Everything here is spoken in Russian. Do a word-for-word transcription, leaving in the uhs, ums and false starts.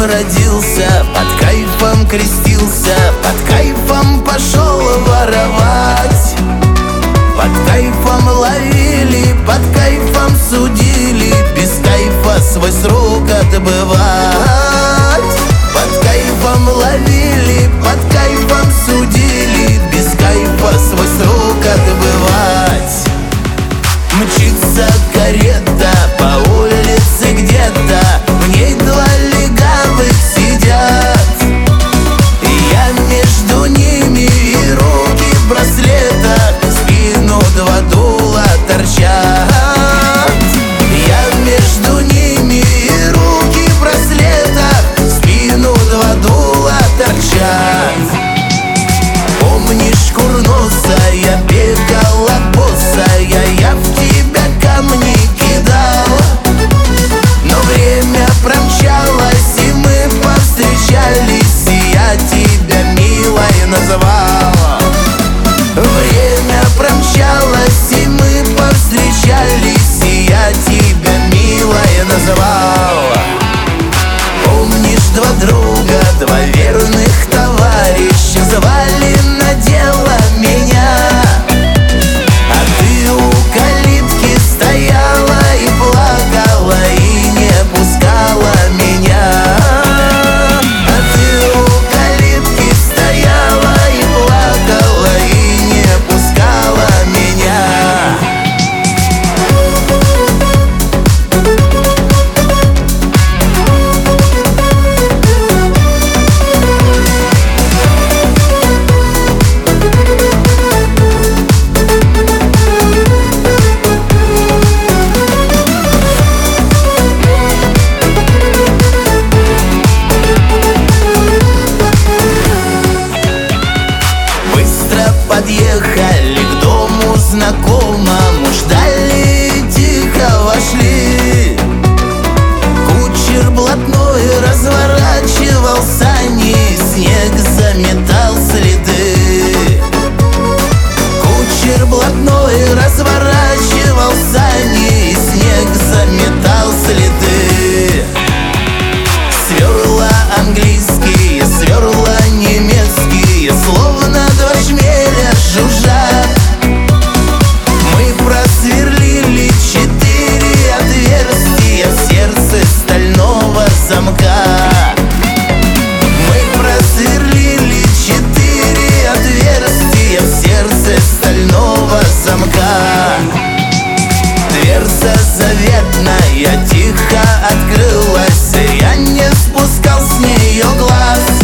родился, под кайфом крестился, под кайфом пошел воровать. Под кайфом ловили, под кайфом судили, без кайфа свой срок отбывать. Под кайфом ловили, под кайфом судили, без кайфа свой срок отбывать. Мчится карета по улице где-то, в ней два легавых сидят. Я между ними, и руки в браслетах, в спину два дула торчат. Я между ними, и руки в браслетах, в спину два дула торчат. Помнишь, курносая, бегала босая, я в тебя камни кидал. Но время промчалось, и мы повстречались, и я тебя милой называл. Время промчалось, и мы повстречались, и я тебя милой называл. Помнишь, два друга, два верных товарища звали на дело меня. А ты у калитки стояла и плакала, и не пускала меня. А ты у калитки стояла и плакала, и не пускала меня. Подъехали к дому знакомому, ждали и тихо вошли. Кучер блатной разворачивал сани, снег заметал следы. Кучер блатной разворачивал сани, снег заметал следы. Сверла английские, сверла немецкие, словно два шмеля жужжат. Мы просверлили четыре отверстия в сердце стального замка. Мы просверлили четыре отверстия в сердце стального замка. Дверца заветная тихо открылась, я не спускал с нее глаз.